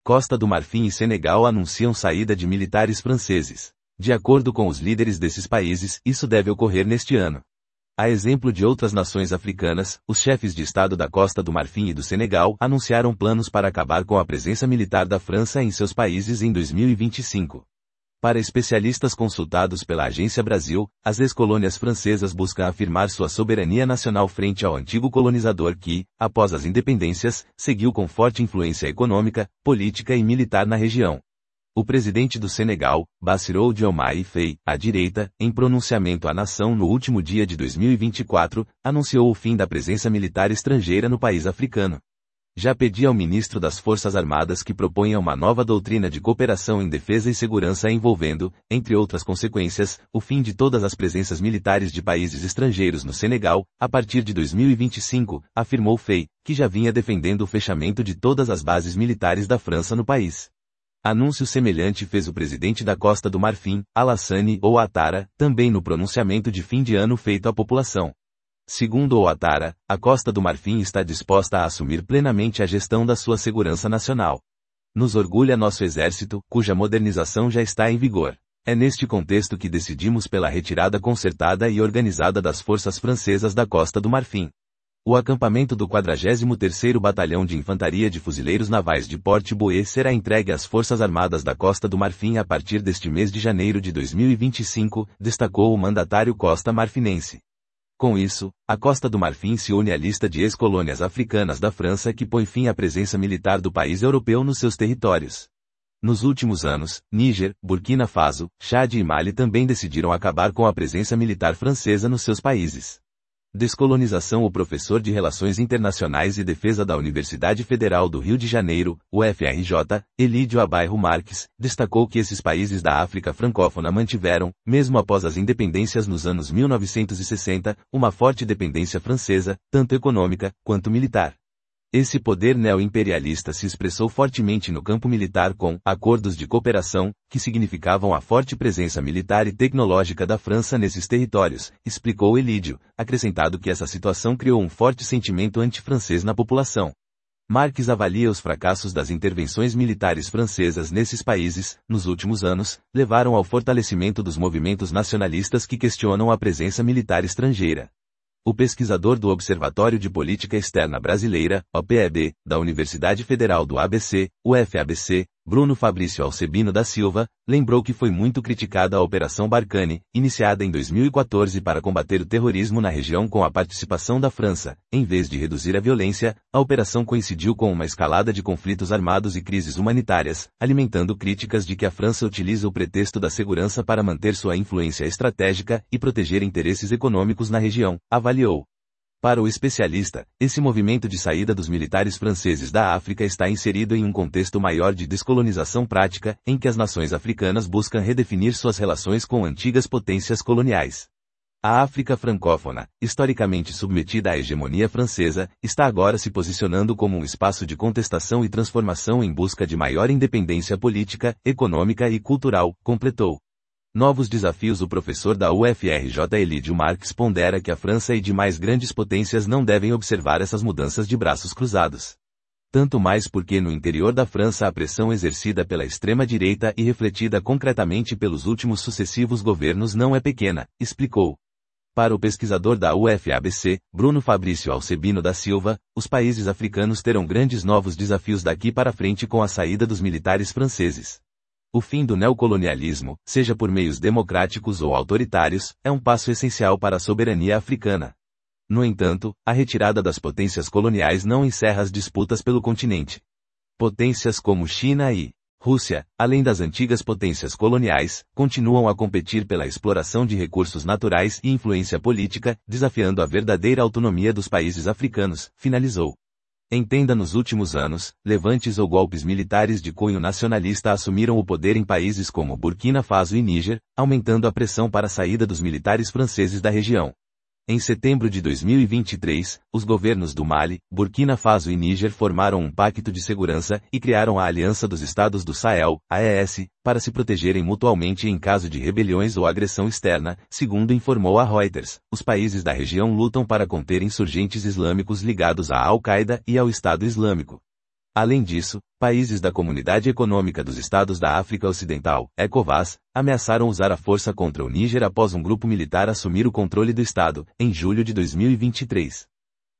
Costa do Marfim e Senegal anunciam saída de militares franceses. De acordo com os líderes desses países, isso deve ocorrer neste ano. A exemplo de outras nações africanas, os chefes de Estado da Costa do Marfim e do Senegal anunciaram planos para acabar com a presença militar da França em seus países em 2025. Para especialistas consultados pela Agência Brasil, as ex-colônias francesas buscam afirmar sua soberania nacional frente ao antigo colonizador que, após as independências, seguiu com forte influência econômica, política e militar na região. O presidente do Senegal, Bassirou Diomaye Faye, à direita, em pronunciamento à nação no último dia de 2024, anunciou o fim da presença militar estrangeira no país africano. Já pedia ao ministro das Forças Armadas que proponha uma nova doutrina de cooperação em defesa e segurança envolvendo, entre outras consequências, o fim de todas as presenças militares de países estrangeiros no Senegal, a partir de 2025, afirmou Faye, que já vinha defendendo o fechamento de todas as bases militares da França no país. Anúncio semelhante fez o presidente da Costa do Marfim, Alassane Ouattara, também no pronunciamento de fim de ano feito à população. Segundo Ouattara, a Costa do Marfim está disposta a assumir plenamente a gestão da sua segurança nacional. Nos orgulha nosso exército, cuja modernização já está em vigor. É neste contexto que decidimos pela retirada concertada e organizada das forças francesas da Costa do Marfim. O acampamento do 43º Batalhão de Infantaria de Fuzileiros Navais de Port-Bouët será entregue às Forças Armadas da Costa do Marfim a partir deste mês de janeiro de 2025, destacou o mandatário costa-marfinense. Com isso, a Costa do Marfim se une à lista de ex-colônias africanas da França que põe fim à presença militar do país europeu nos seus territórios. Nos últimos anos, Níger, Burkina Faso, Chad e Mali também decidiram acabar com a presença militar francesa nos seus países. Descolonização. O professor de Relações Internacionais e Defesa da Universidade Federal do Rio de Janeiro, UFRJ, Elídio Abairro Marques, destacou que esses países da África francófona mantiveram, mesmo após as independências nos anos 1960, uma forte dependência francesa, tanto econômica quanto militar. Esse poder neo-imperialista se expressou fortemente no campo militar com acordos de cooperação, que significavam a forte presença militar e tecnológica da França nesses territórios, explicou Elídio, acrescentado que essa situação criou um forte sentimento anti-francês na população. Marques avalia os fracassos das intervenções militares francesas nesses países, nos últimos anos, levaram ao fortalecimento dos movimentos nacionalistas que questionam a presença militar estrangeira. O pesquisador do Observatório de Política Externa Brasileira, OPEB, da Universidade Federal do ABC, UFABC, Bruno Fabrício Alcebino da Silva, lembrou que foi muito criticada a Operação Barkhane, iniciada em 2014 para combater o terrorismo na região com a participação da França. Em vez de reduzir a violência, a operação coincidiu com uma escalada de conflitos armados e crises humanitárias, alimentando críticas de que a França utiliza o pretexto da segurança para manter sua influência estratégica e proteger interesses econômicos na região, avaliou. Para o especialista, esse movimento de saída dos militares franceses da África está inserido em um contexto maior de descolonização prática, em que as nações africanas buscam redefinir suas relações com antigas potências coloniais. A África francófona, historicamente submetida à hegemonia francesa, está agora se posicionando como um espaço de contestação e transformação em busca de maior independência política, econômica e cultural, completou. Novos desafios. O professor da UFRJ Elídio Marques pondera que a França e demais grandes potências não devem observar essas mudanças de braços cruzados. Tanto mais porque no interior da França a pressão exercida pela extrema-direita e refletida concretamente pelos últimos sucessivos governos não é pequena, explicou. Para o pesquisador da UFABC, Bruno Fabrício Alcebino da Silva, os países africanos terão grandes novos desafios daqui para frente com a saída dos militares franceses. O fim do neocolonialismo, seja por meios democráticos ou autoritários, é um passo essencial para a soberania africana. No entanto, a retirada das potências coloniais não encerra as disputas pelo continente. Potências como China e Rússia, além das antigas potências coloniais, continuam a competir pela exploração de recursos naturais e influência política, desafiando a verdadeira autonomia dos países africanos, finalizou. Entenda. Nos últimos anos, levantes ou golpes militares de cunho nacionalista assumiram o poder em países como Burkina Faso e Níger, aumentando a pressão para a saída dos militares franceses da região. Em setembro de 2023, os governos do Mali, Burkina Faso e Níger formaram um pacto de segurança e criaram a Aliança dos Estados do Sahel, AES, para se protegerem mutuamente em caso de rebeliões ou agressão externa, segundo informou a Reuters. Os países da região lutam para conter insurgentes islâmicos ligados à Al-Qaeda e ao Estado Islâmico. Além disso, países da Comunidade Econômica dos Estados da África Ocidental, ECOWAS, ameaçaram usar a força contra o Níger após um grupo militar assumir o controle do estado, em julho de 2023.